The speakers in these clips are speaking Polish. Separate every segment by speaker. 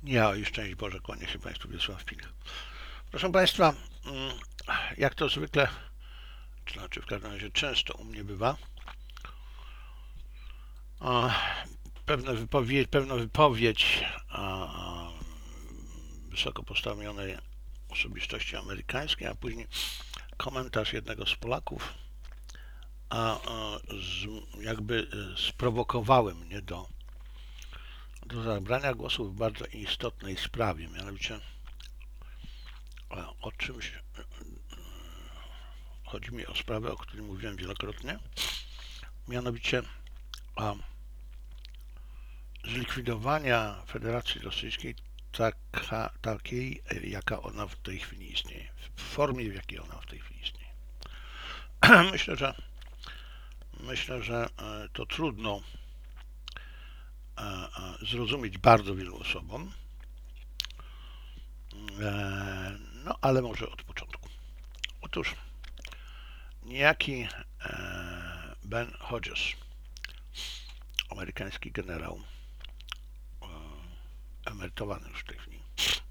Speaker 1: Ja i szczęść Boże, kłania się Państwu Wiesław Pilch. Proszę Państwa, jak to zwykle, to znaczy w każdym razie często u mnie bywa, pewna wypowiedź wysoko postawionej osobistości amerykańskiej, a później komentarz jednego z Polaków, jakby sprowokowały mnie do zabrania głosu w bardzo istotnej sprawie, mianowicie o czymś. Chodzi mi o sprawę, o której mówiłem wielokrotnie, mianowicie zlikwidowania Federacji Rosyjskiej takiej, jaka ona w tej chwili istnieje, w formie, w jakiej ona w tej chwili istnieje. Myślę, że to trudno zrozumieć bardzo wielu osobom, no ale może od początku. Otóż niejaki Ben Hodges, amerykański generał, emerytowany już w tej chwili,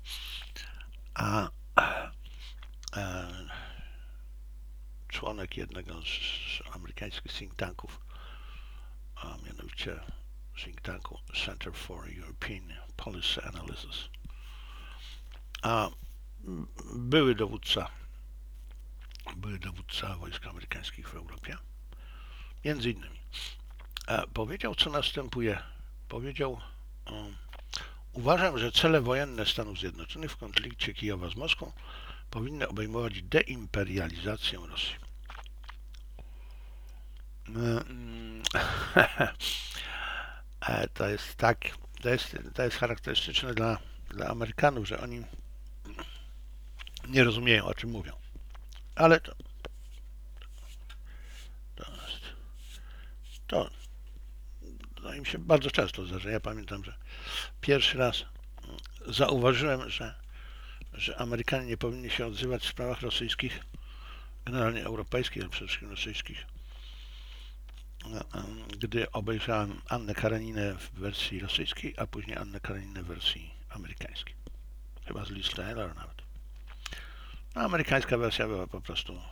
Speaker 1: członek jednego z amerykańskich think tanków, a mianowicie think tanku Center for European Policy Analysis, były dowódca wojsk amerykańskich w Europie, między innymi, powiedział, co następuje. Powiedział: uważam, że cele wojenne Stanów Zjednoczonych w konflikcie Kijowa z Moskwą powinny obejmować deimperializację Rosji. To jest charakterystyczne dla Amerykanów, że oni nie rozumieją, o czym mówią. Ale to im się bardzo często zdarza. Ja pamiętam, że pierwszy raz zauważyłem, że Amerykanie nie powinni się odzywać w sprawach rosyjskich, generalnie europejskich, ale przede wszystkim rosyjskich, gdy obejrzałem Annę Kareninę w wersji rosyjskiej, a później Annę Kareninę w wersji amerykańskiej. Chyba z Liz Taylor nawet. Amerykańska wersja była po prostu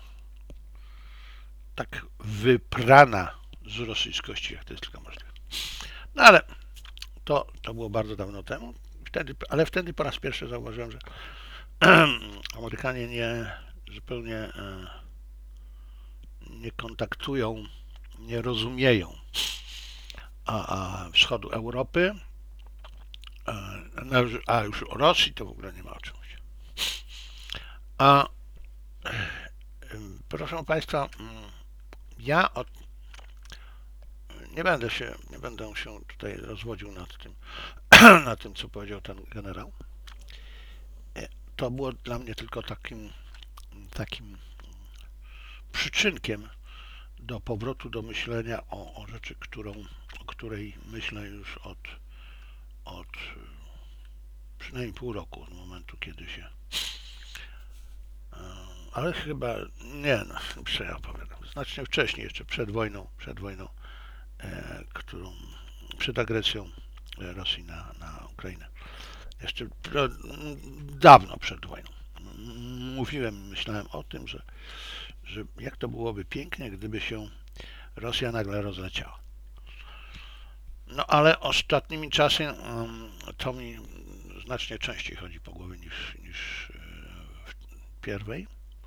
Speaker 1: tak wyprana z rosyjskości, jak to jest tylko możliwe. No ale to było bardzo dawno temu, ale wtedy po raz pierwszy zauważyłem, że Amerykanie zupełnie nie kontaktują, nie rozumieją wschodu Europy, a już o Rosji to w ogóle nie ma o czym mówić. Proszę Państwa, ja nie będę się tutaj rozwodził nad tym, co powiedział ten generał. To było dla mnie tylko takim przyczynkiem do powrotu do myślenia o rzeczy, o której myślę już od przynajmniej pół roku, od momentu, kiedy się... Ale chyba nie, co ja opowiadam. Znacznie wcześniej, jeszcze przed wojną, przed agresją Rosji na Ukrainę. Jeszcze dawno przed wojną. Myślałem o tym, że jak to byłoby pięknie, gdyby się Rosja nagle rozleciała. No ale ostatnimi czasy to mi znacznie częściej chodzi po głowie niż w pierwszej.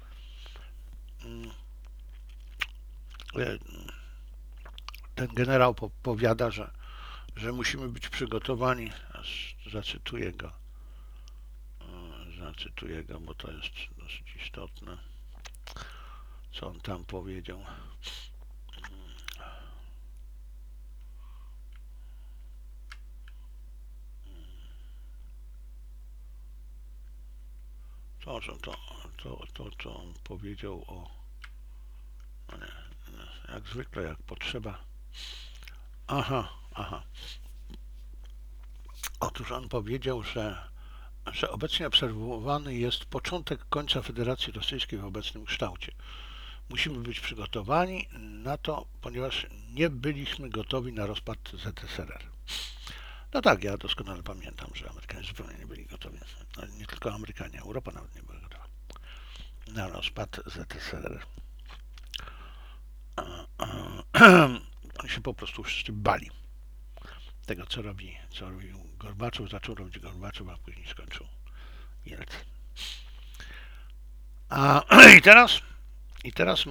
Speaker 1: Ten generał powiada, że musimy być przygotowani, zacytuję go, bo to jest dosyć istotne, co on tam powiedział. To on powiedział jak zwykle, jak potrzeba. Otóż on powiedział, że obecnie obserwowany jest początek końca Federacji Rosyjskiej w obecnym kształcie. Musimy być przygotowani na to, ponieważ nie byliśmy gotowi na rozpad ZSRR. No tak, ja doskonale pamiętam, że Amerykanie zupełnie nie byli gotowi. No, nie tylko Amerykanie, Europa nawet nie była gotowa na rozpad ZSRR. Oni się po prostu wszyscy bali tego, co robił Gorbaczow, zaczął robić Gorbaczow, a później skończył Jelcyn. I teraz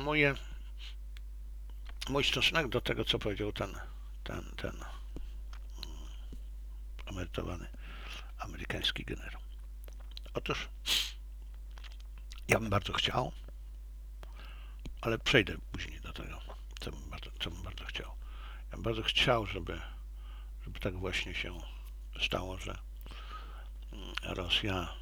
Speaker 1: mój stosunek do tego, co powiedział ten emerytowany amerykański generał. Otóż ja bym bardzo chciał, ale przejdę później do tego, co bym bardzo chciał. Ja bym bardzo chciał, żeby tak właśnie się stało, że Rosja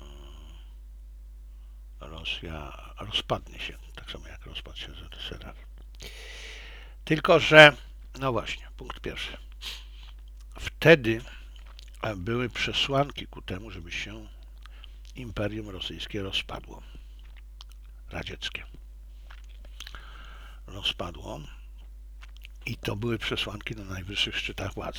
Speaker 1: rozpadnie się, tak samo jak rozpadł się ZSRR. Tylko że, no właśnie, punkt pierwszy. Wtedy były przesłanki ku temu, żeby się Imperium Rosyjskie rozpadło. Radzieckie. Rozpadło i to były przesłanki na najwyższych szczytach władzy.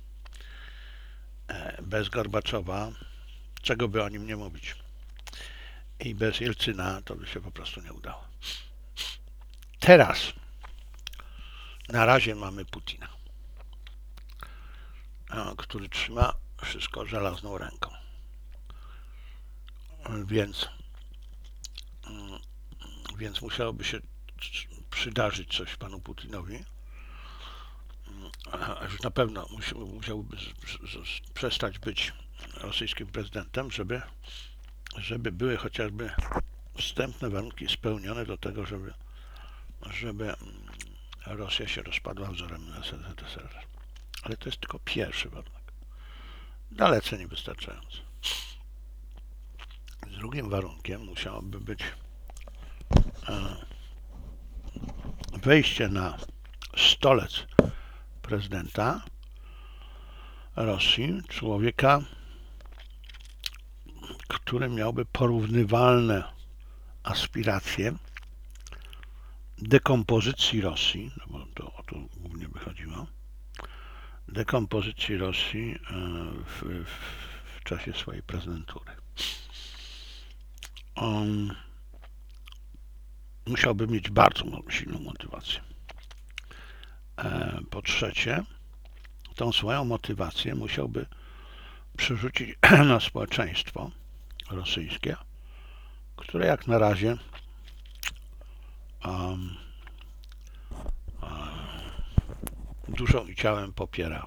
Speaker 1: Bez Gorbaczowa, czego by o nim nie mówić, i bez Jelcyna to by się po prostu nie udało. Teraz na razie mamy Putina, który trzyma wszystko żelazną ręką. Więc musiałoby się przydarzyć coś panu Putinowi. Już na pewno musiałby przestać być rosyjskim prezydentem, żeby były chociażby wstępne warunki spełnione do tego, żeby Rosja się rozpadła wzorem ZSRR. Ale to jest tylko pierwszy warunek. Dalece niewystarczający. Drugim warunkiem musiałoby być wejście na stolec prezydenta Rosji, człowieka, który miałby porównywalne aspiracje dekompozycji Rosji, no bo to o to głównie by chodziło, dekompozycji Rosji w czasie swojej prezydentury. On musiałby mieć bardzo silną motywację. Po trzecie, tą swoją motywację musiałby przerzucić na społeczeństwo rosyjskie, które jak na razie duszą i ciałem popiera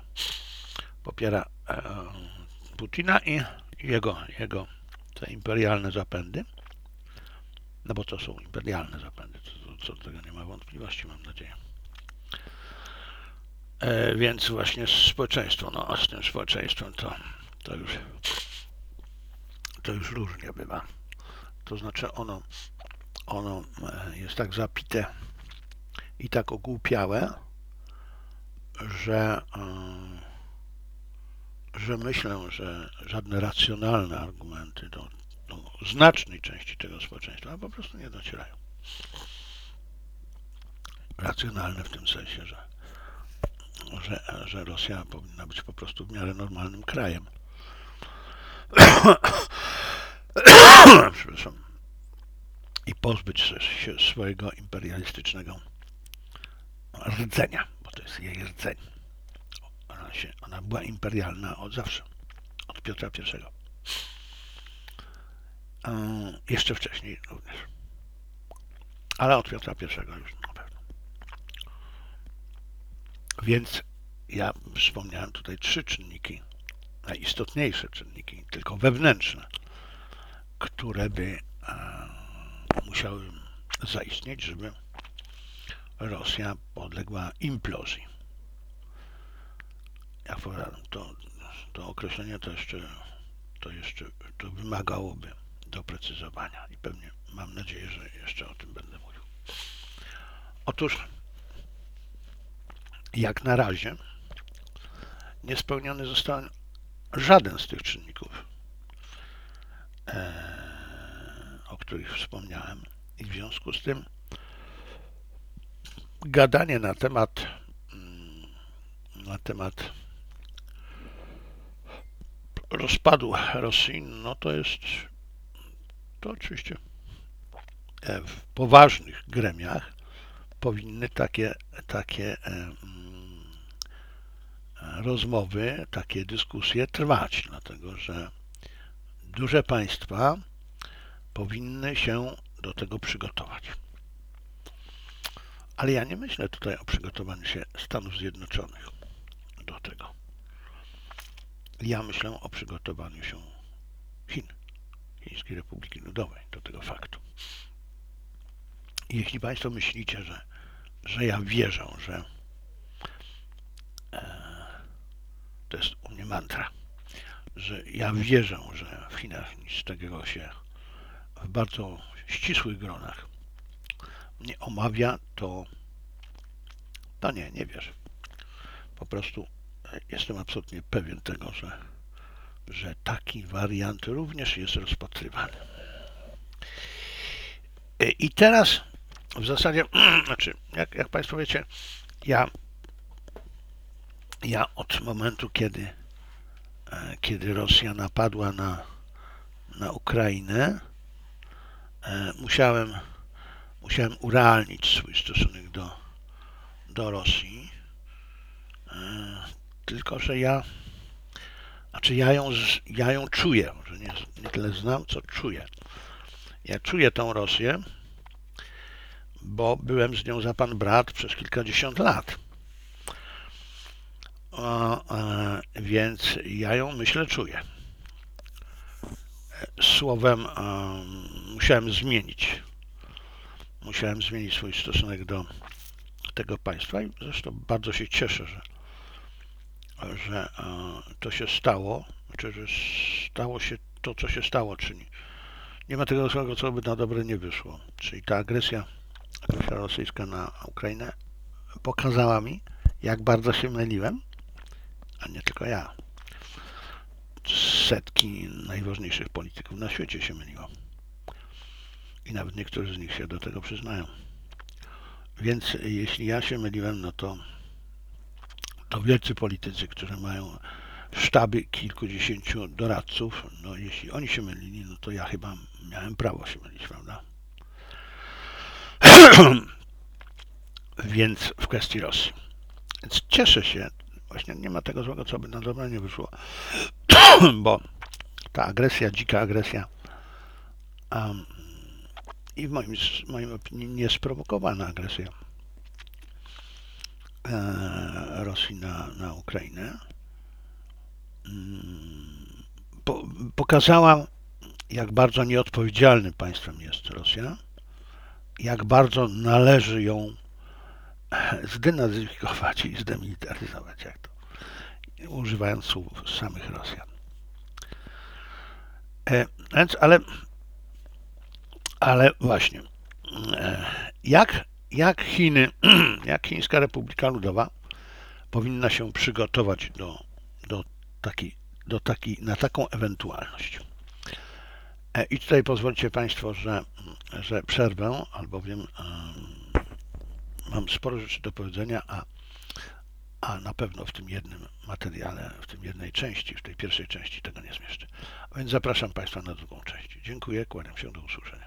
Speaker 1: Putina i jego te imperialne zapędy, no bo to są imperialne zapędy, co do tego nie ma wątpliwości, mam nadzieję. Więc właśnie społeczeństwo, no a z tym społeczeństwem to już różnie bywa. To znaczy ono jest tak zapite i tak ogłupiałe, że myślę, że żadne racjonalne argumenty do znacznej części tego społeczeństwa po prostu nie docierają. Racjonalne w tym sensie, że Rosja powinna być po prostu w miarę normalnym krajem. Przepraszam. I pozbyć się swojego imperialistycznego rdzenia, bo to jest jej rdzeń. Ona była imperialna od zawsze, od Piotra I. Jeszcze wcześniej również. Ale od Piotra I już na pewno. Więc ja wspomniałem tutaj 3 czynniki, najistotniejsze czynniki, tylko wewnętrzne, które by musiały zaistnieć, żeby Rosja podległa implozji. Jak powiadam, to określenie to wymagałoby doprecyzowania i pewnie mam nadzieję, że jeszcze o tym będę mówił. Otóż jak na razie nie spełniony został żaden z tych czynników, o których wspomniałem, i w związku z tym gadanie na temat rozpadu Rosji, no to oczywiście w poważnych gremiach powinny takie rozmowy, takie dyskusje trwać, dlatego że duże państwa powinny się do tego przygotować. Ale ja nie myślę tutaj o przygotowaniu się Stanów Zjednoczonych do tego. Ja myślę o przygotowaniu się Chin, Chińskiej Republiki Ludowej do tego faktu. I jeśli Państwo myślicie, że ja wierzę, że to jest u mnie mantra, że ja wierzę, że w Chinach nic takiego się w bardzo ścisłych gronach nie omawia, to nie wierzę. Po prostu jestem absolutnie pewien tego, że taki wariant również jest rozpatrywany. I teraz w zasadzie, znaczy, jak Państwo wiecie, ja od momentu, kiedy Rosja napadła na Ukrainę, musiałem urealnić swój stosunek do Rosji. Tylko że ja ją czuję, że nie tyle znam, co czuję. Ja czuję tą Rosję, bo byłem z nią za pan brat przez kilkadziesiąt lat. Więc ja ją, myślę, czuję. Słowem, musiałem zmienić swój stosunek do tego państwa i zresztą bardzo się cieszę, że to się stało, znaczy, że stało się to, co się stało, czyli nie ma tego złego, co by na dobre nie wyszło. Czyli ta agresja rosyjska na Ukrainę pokazała mi, jak bardzo się myliłem, a nie tylko ja. Setki najważniejszych polityków na świecie się myliło. I nawet niektórzy z nich się do tego przyznają. Więc jeśli ja się myliłem, no to wielcy politycy, którzy mają sztaby kilkudziesięciu doradców, no jeśli oni się mylili, no to ja chyba miałem prawo się mylić, prawda? Więc w kwestii Rosji. Więc cieszę się, właśnie nie ma tego złego, co by na dobre nie wyszło, bo ta agresja, dzika agresja i w moim opinii niesprowokowana agresja Rosji na Ukrainę pokazała, jak bardzo nieodpowiedzialnym państwem jest Rosja, jak bardzo należy ją zdenazyfikować i zdemilitaryzować, jak to używając słów samych Rosjan. Więc, ale właśnie, jak Chiny, jak Chińska Republika Ludowa powinna się przygotować na taką ewentualność. I tutaj pozwólcie Państwo, że przerwę, albowiem mam sporo rzeczy do powiedzenia, a na pewno w tym jednym materiale, w tym jednej części, w tej pierwszej części tego nie zmieszczę. A więc zapraszam Państwa na drugą część. Dziękuję, kłaniam się, do usłyszenia.